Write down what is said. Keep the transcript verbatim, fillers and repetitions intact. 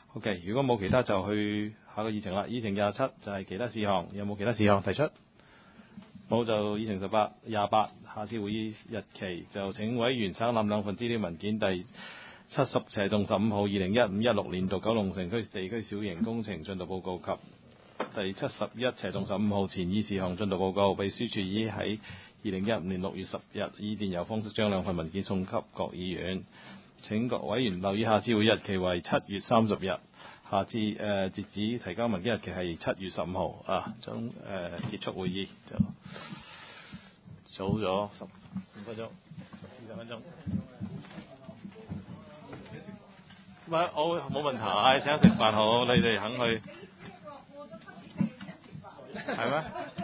OK， 如果冇其他就去下個議程啦。議程廿七就係其他事項，有冇其他事項提出？冇就議程十八、廿八，下次會議日期就請委員省覽兩份資料文件，第七十斜棟十五號二零一五一六年度九龍城區地區小型工程進度報告及第七十一斜棟十五號前議事項進度報告。秘書處已喺二零一五年六月十日以電郵方式將兩份文件送給各議員。請各委員留意，下次會議日期為七月三十日，下次誒、呃、截止提交文件日期係七月十五號啊。將誒、呃、結束會議就早咗十五分鐘、二十分鐘。唔係，我冇問題，請食飯好，你哋肯去係咩？